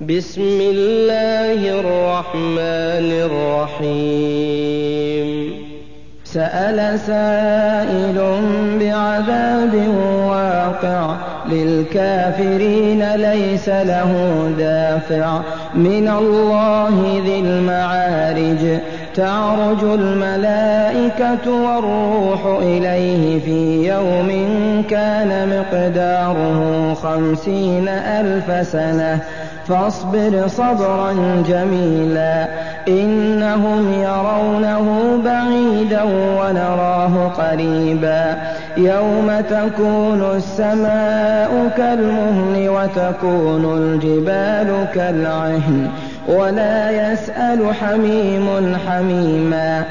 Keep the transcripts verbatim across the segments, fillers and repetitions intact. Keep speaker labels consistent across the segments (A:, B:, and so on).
A: بسم الله الرحمن الرحيم سأل سائل بعذاب واقع للكافرين ليس له دافع من الله ذي المعارج تعرج الملائكة والروح إليه في يوم كان مقداره خمسين ألف سنة فاصبر صبرا جميلا إنهم يرونه بعيدا ونراه قريبا يوم تكون السماء كالمهل وتكون الجبال كالعهن ولا يسأل حميم حميما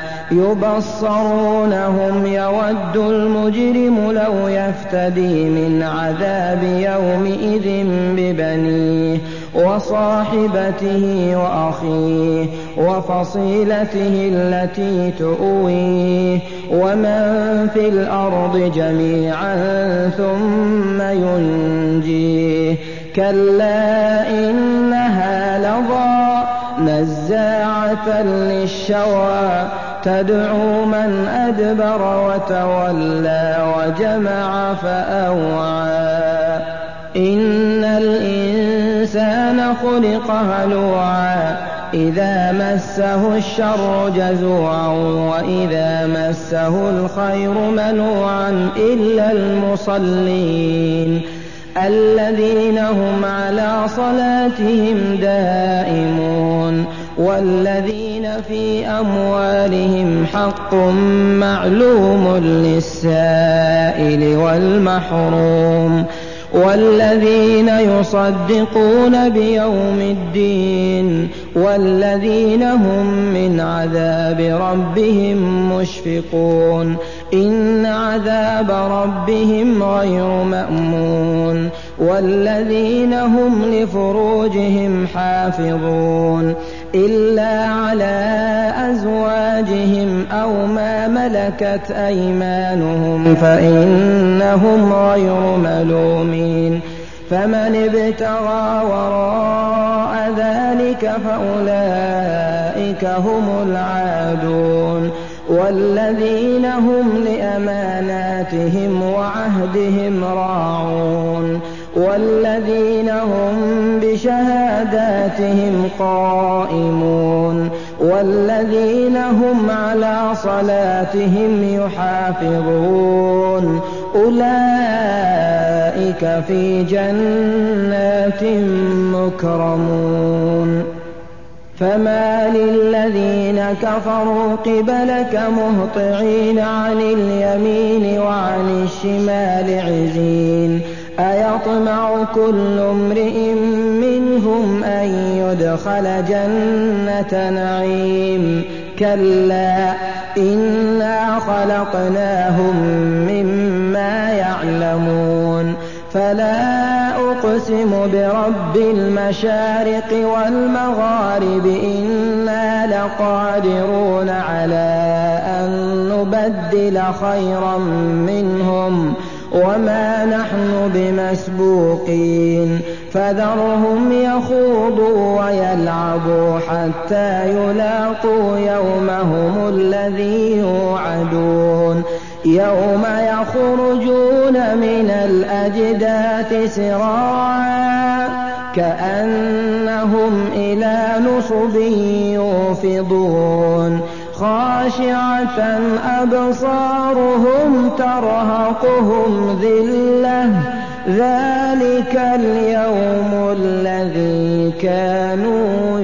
A: يبصرونهم يود المجرم لو يفتدي من عذاب يومئذ ببنيه وصاحبته وأخيه وفصيلته التي تؤويه ومن في الأرض جميعا ثم ينجيه كلا إنها لظى نزاعة للشوى تدعو من أدبر وتولى وجمع فأوعى إن الإنسان خلق هلوعا إذا مسه الشر جزوعا وإذا مسه الخير منوعا إلا المصلين الذين هم على صلاتهم دائمون والذين في أموالهم حق معلوم للسائل والمحروم والذين يصدقون بيوم الدين والذين هم من عذاب ربهم مشفقون إن عذاب ربهم غير مأمون والذين هم لفروجهم حافظون إلا على أزواجهم أو ما ملكت أيمانهم فإنهم غير ملومين فمن ابتغى وراء ذلك فأولئك هم العادون والذين هم لأماناتهم وعهدهم راعون والذين هم بشهاداتهم قائمون والذين هم على صلاتهم يحافظون أولئك في جنات مكرمون فما للذين كفروا قبلك مهطعين عن اليمين وعن الشمال عزين أيطمع كل امرئ منهم أن يدخل جنة نعيم كلا إنا خلقناهم مما يعلمون فلا أقسم برب المشارق والمغارب إنا لقادرون على أن نبدل خيرا منهم وما نحن بمسبوقين فذرهم يخوضوا ويلعبوا حتى يلاقوا يومهم الذي يوعدون يوم يخرجون من الأجداث سراعا كأنهم إلى نصب يوفضون خاشعة أبصارهم ترهقهم ذلة ذلك اليوم الذي كانوا